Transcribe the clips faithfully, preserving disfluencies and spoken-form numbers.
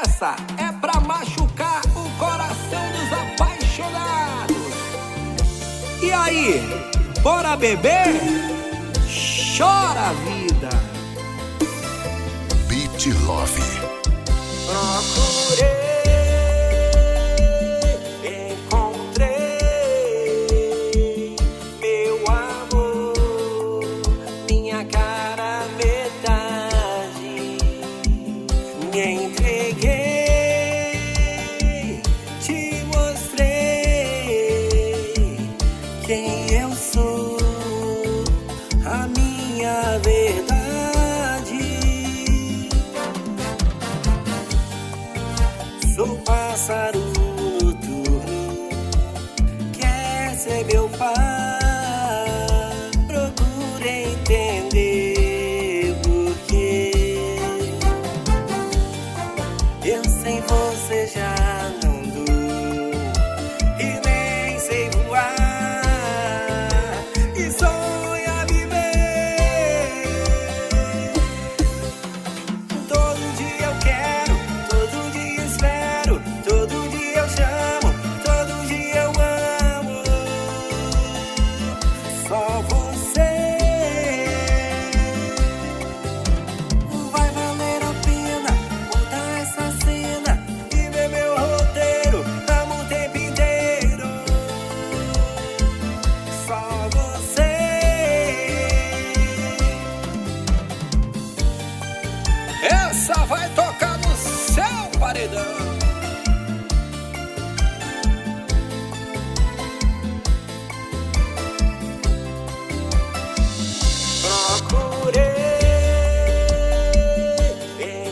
Essa é pra machucar o coração dos apaixonados. E aí, bora beber? Chora a vida. Beat Love. Procurei, encontrei meu amor, minha cara metade. Me entreguei, te mostrei quem eu sou, a minha verdade. Sou pássaro noturno, quer ser meu pai. Procure entender porquê. Eu sem você já não dou e nem sei voar. E sonha viver. Todo dia eu quero, todo dia espero, todo dia eu chamo, todo dia eu amo. Só você. Vai valer a pena mudar essa cena e ver meu roteiro. Amo o tempo inteiro. Só você. Essa vai tocar no seu paredão. Procurei,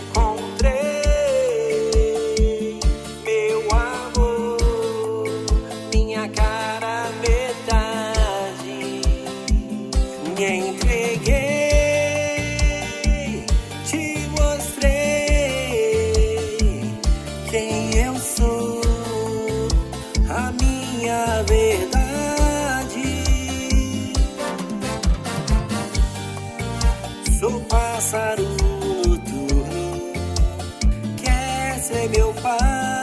encontrei meu amor, minha cara metade. Me entreguei, te mostrei quem eu sou, a minha verdade. Sou pássaro noturno, quer ser meu pai.